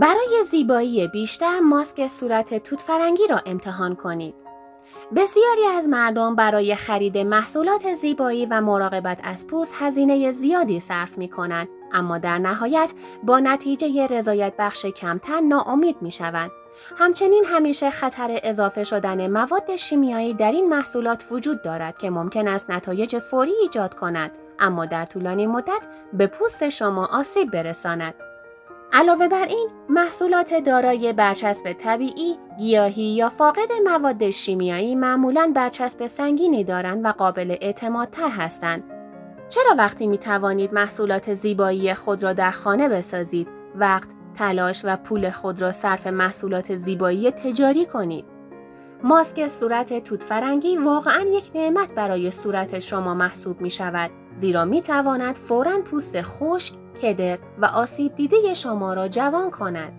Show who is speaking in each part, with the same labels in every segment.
Speaker 1: برای زیبایی بیشتر ماسک صورت توت فرنگی را امتحان کنید. بسیاری از مردم برای خرید محصولات زیبایی و مراقبت از پوست هزینه زیادی صرف می‌کنند، اما در نهایت با نتیجه رضایت بخش کمتر ناامید می‌شوند. همچنین همیشه خطر اضافه شدن مواد شیمیایی در این محصولات وجود دارد که ممکن است نتایج فوری ایجاد کند، اما در طولانی مدت به پوست شما آسیب برساند. علاوه بر این، محصولات دارای برچسب طبیعی، گیاهی یا فاقد مواد شیمیایی معمولاً برچسب سنگینی دارند و قابل اعتمادتر هستند. چرا وقتی می توانید محصولات زیبایی خود را در خانه بسازید، وقت، تلاش و پول خود را صرف محصولات زیبایی تجاری کنید؟ ماسک صورت توت فرنگی واقعاً یک نعمت برای صورت شما محسوب می شود، زیرا می تواند فوراً پوست خشک، کدر و آسیب دیده شما را جوان کند.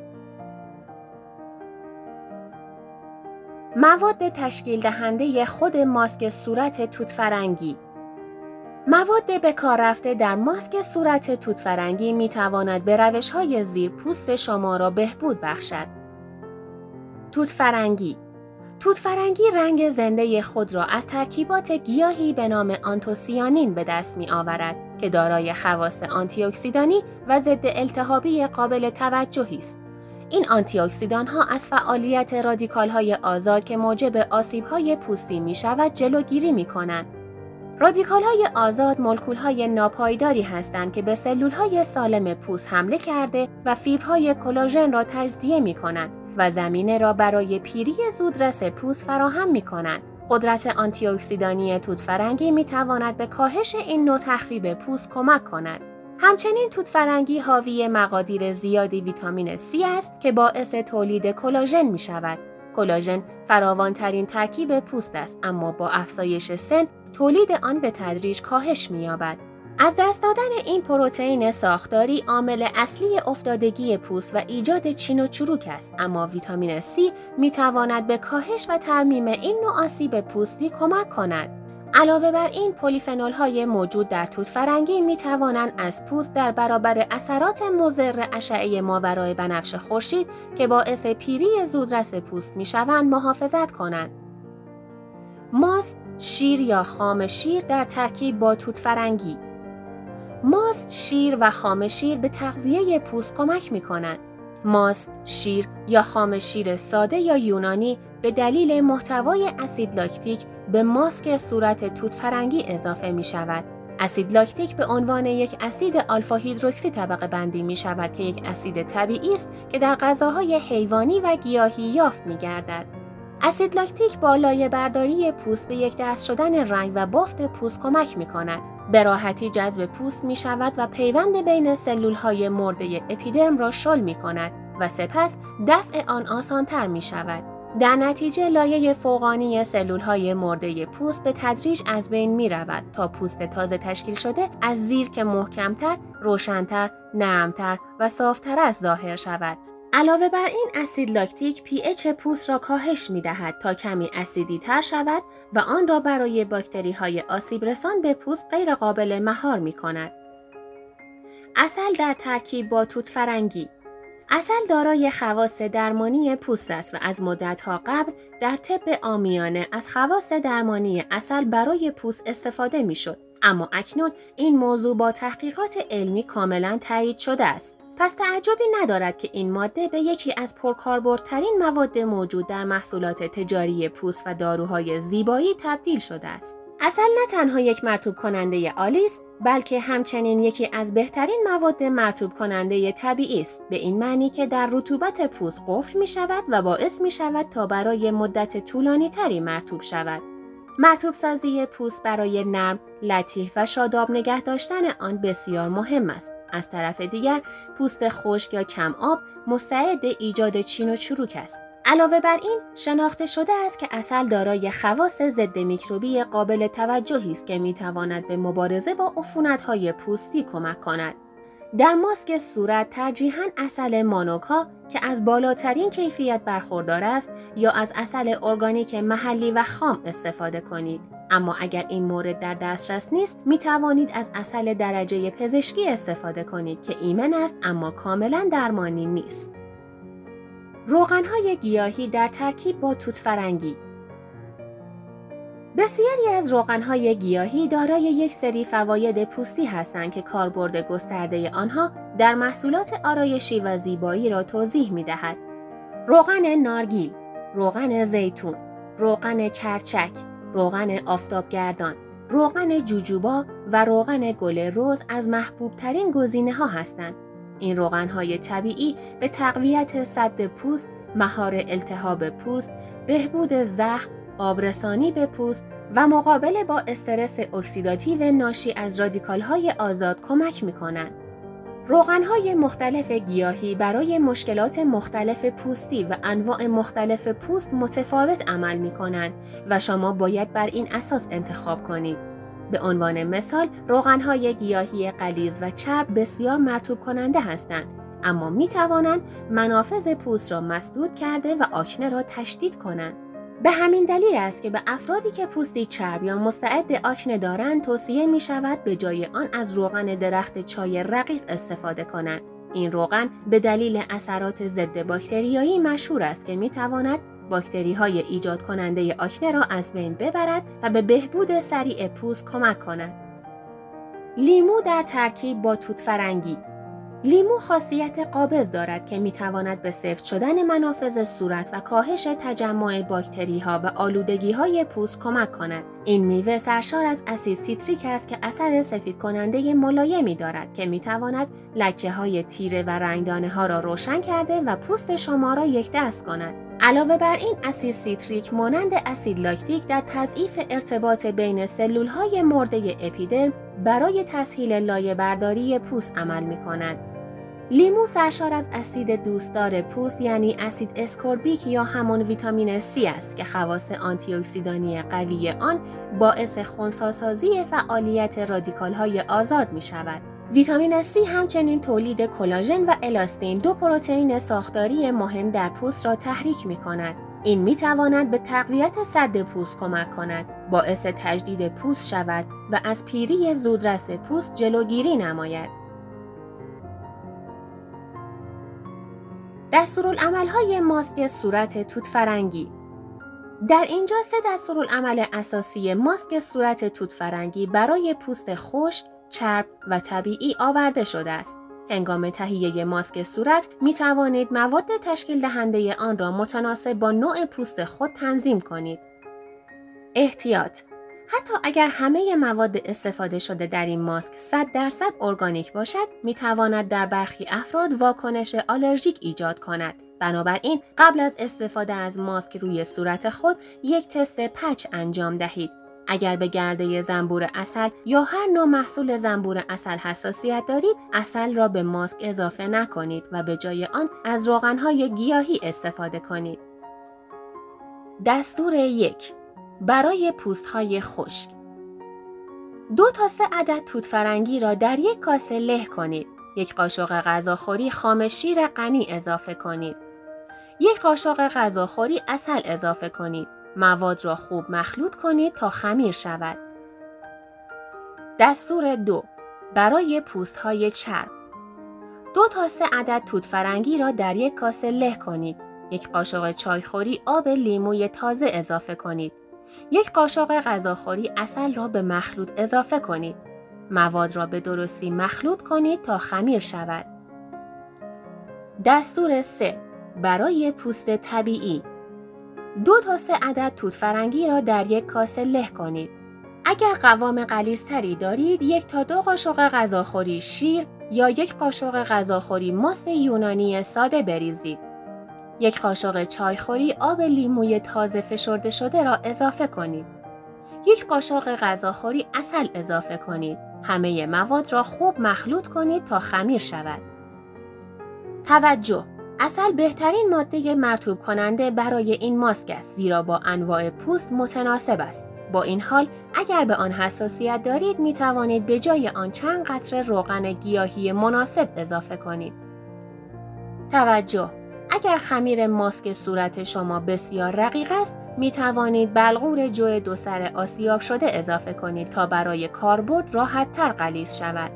Speaker 1: مواد تشکیل دهنده خود ماسک صورت توت فرنگی. مواد به کار رفته در ماسک صورت توت فرنگی می تواند به روش‌های زیر پوست شما را بهبود بخشد. توت فرنگی رنگ زنده خود را از ترکیبات گیاهی به نام آنتوسیانین به دست می آورد که دارای خواص آنتی اکسیدانی و ضد التهابی قابل توجهی است. این آنتی اکسیدان ها از فعالیت رادیکال های آزاد که موجب آسیب های پوستی می شود جلوگیری می کنند. رادیکال های آزاد مولکول های ناپایداری هستند که به سلول های سالم پوست حمله کرده و فیبرهای کلاژن را تجزیه می کنند و زمینه را برای پیری زودرس پوست فراهم می کنند. قدرت آنتی اکسیدانی توت فرنگی می تواند به کاهش این نوع تخریب پوست کمک کند. همچنین توت فرنگی حاوی مقادیر زیادی ویتامین C است که باعث تولید کلاژن می شود. کلاژن فراوان‌ترین ترکیب پوست است، اما با افزایش سن تولید آن به تدریج کاهش می‌یابد. از دست دادن این پروتئین ساختاری عامل اصلی افتادگی پوست و ایجاد چین و چروک است، اما ویتامین C می‌تواند به کاهش و ترمیم این نوع آسیب پوستی کمک کند. علاوه بر این، پلیفنول‌های موجود در توت فرنگی می‌توانند از پوست در برابر اثرات مضر اشعه ماورای بنفش خورشید که باعث پیری زودرس پوست می‌شوند محافظت کنند. ماست، شیر یا خام شیر در ترکیب با توت فرنگی. ماست، شیر و خام شیر به تغذیه پوست کمک می‌کنند. ماست، شیر یا خام شیر ساده یا یونانی به دلیل محتوای اسید لاکتیک به ماسک صورت توت فرنگی اضافه می شود. اسید لاکتیک به عنوان یک اسید آلفا هیدروکسی طبقه بندی می شود که یک اسید طبیعی است که در غذاهای حیوانی و گیاهی یافت می گردد. اسید لاکتیک با لایه برداری پوست به یک دست شدن رنگ و بافت پوست کمک می کند. به راحتی جذب پوست می شود و پیوند بین سلول های مرده اپیدرم را شل می کند و سپس دفع آن آسان‌تر می شود. در نتیجه لایه فوقانی سلول‌های مرده پوست به تدریج از بین می‌رود تا پوست تازه تشکیل شده از زیر که محکم‌تر، روشن‌تر، نرم‌تر و صاف‌تر است ظاهر شود. علاوه بر این، اسید لاکتیک pH پوست را کاهش می‌دهد تا کمی اسیدی‌تر شود و آن را برای باکتری‌های آسیب‌رسان به پوست غیرقابل مهار می‌کند. عسل در ترکیب با توت فرنگی. عسل دارای خواص درمانی پوست است و از مدت‌ها قبل در طب عامیانه از خواص درمانی عسل برای پوست استفاده می‌شد، اما اکنون این موضوع با تحقیقات علمی کاملاً تایید شده است. پس تعجبی ندارد که این ماده به یکی از پرکاربردترین مواد موجود در محصولات تجاری پوست و داروهای زیبایی تبدیل شده است. عسل نه تنها یک مرطوب کننده عالی است، بلکه همچنین یکی از بهترین مواد مرطوب کننده طبیعی است، به این معنی که در رطوبت پوست قفل می شود و باعث می شود تا برای مدت طولانی تری مرطوب شود. مرطوب سازی پوست برای نرم، لطیف و شاداب نگه داشتن آن بسیار مهم است. از طرف دیگر، پوست خشک یا کم آب مستعد ایجاد چین و چروک است. علاوه بر این، شناخته شده است که عسل دارای خواص ضد میکروبی قابل توجهی است که میتواند به مبارزه با عفونت‌های پوستی کمک کند. در ماسک صورت ترجیحاً عسل مانوکا که از بالاترین کیفیت برخوردار است یا از عسل ارگانیک محلی و خام استفاده کنید. اما اگر این مورد در دسترس نیست، می توانید از عسل درجه پزشکی استفاده کنید که ایمن است اما کاملاً درمانی نیست. روغن‌های گیاهی در ترکیب با توت فرنگی. بسیاری از روغن‌های گیاهی دارای یک سری فواید پوستی هستند که کاربرد گسترده آنها در محصولات آرایشی و زیبایی را توضیح می‌دهد. روغن نارگیل، روغن زیتون، روغن کرچک، روغن آفتابگردان، روغن جوجوبا و روغن گل رز از محبوب‌ترین گزینه‌ها هستند. این روغن‌های طبیعی به تقویت سد پوست، مهار التهاب پوست، بهبود زخم، آبرسانی به پوست و مقابله با استرس اکسیداتیو ناشی از رادیکال‌های آزاد کمک می‌کنند. روغن‌های مختلف گیاهی برای مشکلات مختلف پوستی و انواع مختلف پوست متفاوت عمل می‌کنند و شما باید بر این اساس انتخاب کنید. به عنوان مثال، روغن‌های گیاهی غلیظ و چرب بسیار مرطوب کننده هستند، اما می‌توانند منافذ پوست را مسدود کرده و آکنه را تشدید کنند. به همین دلیل است که به افرادی که پوستی چرب یا مستعد آکنه دارند توصیه می شود به جای آن از روغن درخت چای رقیق استفاده کنند. این روغن به دلیل اثرات ضد باکتریایی مشهور است که می تواند باکتری‌های ایجاد کننده آکنه را از بین ببرد و به بهبود سریع پوست کمک کند. لیمو در ترکیب با توت فرنگی. لیمو خاصیت قابض دارد که میتواند به سفت شدن منافذ صورت و کاهش تجمع باکتری‌ها و آلودگی‌های پوست کمک کند. این میوه سرشار از اسید سیتریک است که اثر سفید کننده ملایمی دارد که میتواند لکه‌های تیره و رنگدانه‌ها را روشن کرده و پوست شما را یکدست کند. علاوه بر این، اسید سیتریک مانند اسید لاکتیک در تضعیف ارتباط بین سلول‌های مرده اپیدرم برای تسهیل لایه‌برداری پوست عمل می‌کند. لیمو سرشار از اسید دوستدار پوست یعنی اسید اسکوربیک یا همان ویتامین C است که خواص آنتی اکسیدانی قوی آن باعث خنثی‌سازی فعالیت رادیکال‌های آزاد می‌شود. ویتامین C همچنین تولید کلاژن و الاستین، دو پروتئین ساختاری مهم در پوست را تحریک می‌کند. این می‌تواند به تقویت سد پوست کمک کند، باعث تجدید پوست شود و از پیری زودرس پوست جلوگیری نماید. دستورالعمل‌های ماسک صورت توت فرنگی. در اینجا 3 دستورالعمل اساسی ماسک صورت توت فرنگی برای پوست خشک، چرب و طبیعی آورده شده است. هنگام تهیه ماسک صورت می توانید مواد تشکیل دهنده آن را متناسب با نوع پوست خود تنظیم کنید. احتیاط: حتی اگر همه مواد استفاده شده در این ماسک 100% ارگانیک باشد، می تواند در برخی افراد واکنش آلرژیک ایجاد کند. بنابراین قبل از استفاده از ماسک روی صورت خود یک تست پچ انجام دهید. اگر به گرده زنبور عسل یا هر نوع محصول زنبور عسل حساسیت دارید، عسل را به ماسک اضافه نکنید و به جای آن از روغن‌های گیاهی استفاده کنید. دستور 1. برای پوست‌های خشک. 2 تا 3 عدد توت فرنگی را در یک کاسه له کنید. 1 قاشق غذاخوری خام شیر غنی اضافه کنید. 1 قاشق غذاخوری عسل اضافه کنید. مواد را خوب مخلوط کنید تا خمیر شود. دستور 2. برای پوست‌های چرب. 2 تا 3 عدد توت فرنگی را در یک کاسه له کنید. 1 قاشق چایخوری آب لیموی تازه اضافه کنید. 1 قاشق غذاخوری عسل را به مخلوط اضافه کنید. مواد را به درستی مخلوط کنید تا خمیر شود. دستور 3. برای پوست طبیعی. 2 تا 3 عدد توت فرنگی را در یک کاسه له کنید. اگر قوام غلیظ‌تری دارید، 1 تا 2 قاشق غذاخوری شیر یا 1 قاشق غذاخوری ماست یونانی ساده بریزید. 1 قاشق چایخوری آب لیموی تازه فشرده شده را اضافه کنید. 1 قاشق غذاخوری عسل اضافه کنید. همه مواد را خوب مخلوط کنید تا خمیر شود. توجه! عسل بهترین ماده مرطوب کننده برای این ماسک است، زیرا با انواع پوست متناسب است. با این حال اگر به آن حساسیت دارید می توانید به جای آن چند قطره روغن گیاهی مناسب اضافه کنید. توجه: اگر خمیر ماسک صورت شما بسیار رقیق است، می توانید بلغور جو 2 سر آسیاب شده اضافه کنید تا برای کاربرد راحت تر غلیظ شود.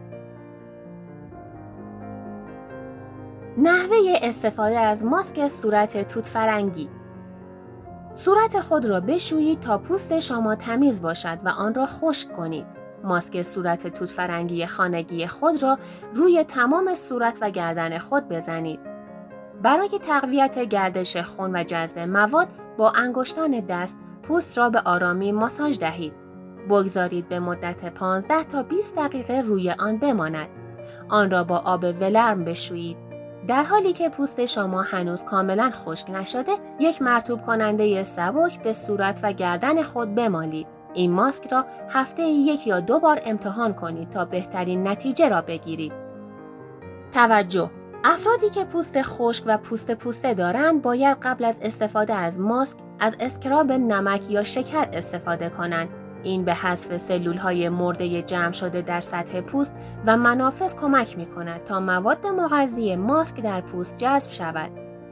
Speaker 1: نحوه استفاده از ماسک صورت توت فرنگی. صورت خود را بشویید تا پوست شما تمیز باشد و آن را خشک کنید. ماسک صورت توت فرنگی خانگی خود را روی تمام صورت و گردن خود بزنید. برای تقویت گردش خون و جذب مواد با انگشتان دست پوست را به آرامی ماساژ دهید. بگذارید به مدت 15 تا 20 دقیقه روی آن بماند. آن را با آب ولرم بشویید. در حالی که پوست شما هنوز کاملا خشک نشده، یک مرطوب کننده سبک به صورت و گردن خود بمالید. این ماسک را هفته 1 یا 2 بار امتحان کنید تا بهترین نتیجه را بگیرید. توجه: افرادی که پوست خشک و پوسته دارند باید قبل از استفاده از ماسک از اسکراب نمک یا شکر استفاده کنند. این به حذف سلول‌های مرده جمع شده در سطح پوست و منافذ کمک می‌کند تا مواد مغذی ماسک در پوست جذب شود.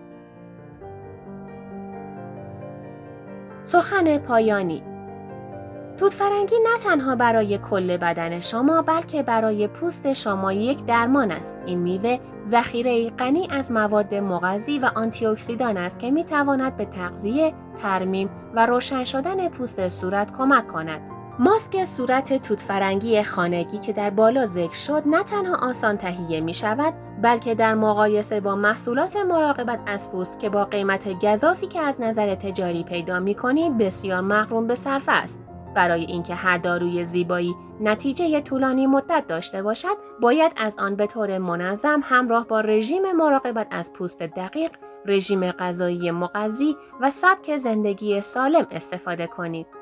Speaker 1: سخن پایانی: توت فرنگی نه تنها برای کل بدن شما بلکه برای پوست شما یک درمان است. این میوه ذخیره‌ای غنی از مواد مغذی و آنتی اکسیدان است که می‌تواند به تغذیه، ترمیم و روشن شدن پوست صورت کمک کند. ماسک صورت توت فرنگی خانگی که در بالا ذکر شد نه تنها آسان تهیه می‌شود بلکه در مقایسه با محصولات مراقبت از پوست که با قیمت گزافی که از نظر تجاری پیدا می‌کنید بسیار مغروم به صرفه است. برای اینکه هر داروی زیبایی نتیجه طولانی مدت داشته باشد، باید از آن به طور منظم همراه با رژیم مراقبت از پوست دقیق، رژیم غذایی مغذی و سبک زندگی سالم استفاده کنید.